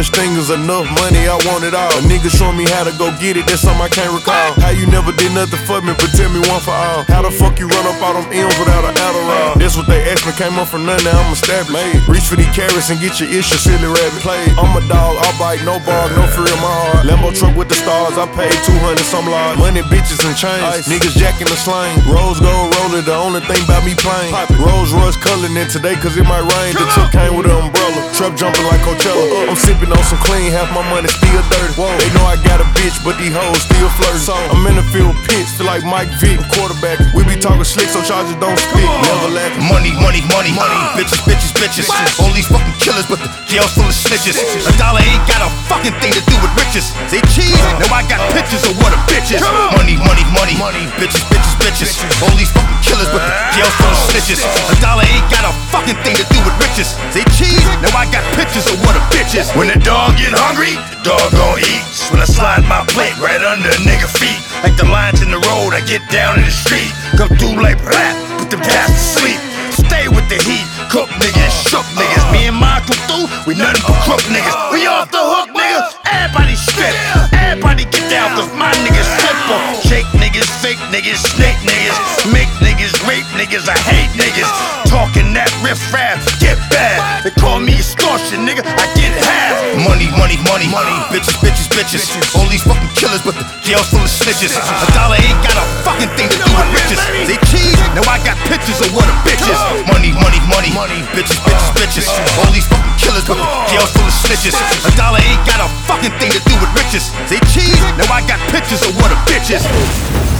such thing as enough money, I want it all. A nigga showing me how to go get it, that's something I can't recall. How you never did nothing for me, but tell me one for all. How the fuck you run up all them M's without an Adderall? That's what they asked me, came up from nothing, now I'm established. Reach for these carrots and get your issue, silly rabbit. Played, I'm a dog, I'll bite, no bar, no fear in my heart. Lambo truck with the stars, I paid 200 some large. Money, bitches, and chains, niggas jacking the slang. Rose gold roller, the only thing about me plain. Rose Royce coloring it today, cause it might rain. The truck came with an umbrella, truck jumping like Coachella. I'm sipping on some clean, half my money still dirty. They know I got a bitch, but these hoes still flirting. So I'm in the field pitch, feel like Mike Vick, quarterback. We be talking slick, so charges don't spit. Never lacking. Money, money, money, money. Bitches, bitches, bitches. All these fucking killers, but the jail's full of snitches. A dollar ain't got a fucking thing to do with riches. They cheese, now I got pictures of what a bitch is. Money, money, money, money. Bitches, bitches, bitches. All these fucking killers, but the jail's full of snitches. A dollar ain't got a fucking thing to do with riches. They cheese, now I got pictures of what a bitch is. When the dog get hungry, the dog gon' eat. When I slide my plate right under a nigga feet, like the lines in the road, I get down in the street. Come through like rap, put them cats to sleep. Stay with the heat, cook niggas, shook niggas. Me and my come through, we nothing but crook niggas. We off the hook, niggas. Everybody strip, everybody get down, cause my niggas simple. Shake niggas, fake niggas, snake niggas, make niggas, rape niggas, I hate niggas. Talking that riff rap, get bad. They call me extortion, nigga, I get half. Money, money, money, money. Bitches, bitches, bitches. All these fucking killers, but the jail's full of snitches. A dollar ain't got a fucking thing to do with riches. They cheese, now I got pictures of what a bitch is. Money, money, money, money. Bitches, bitches, bitches. All these fucking killers, but the jail's full of snitches. A dollar ain't got a fucking thing to do with riches. They cheese, now I got pictures of what a bitch is.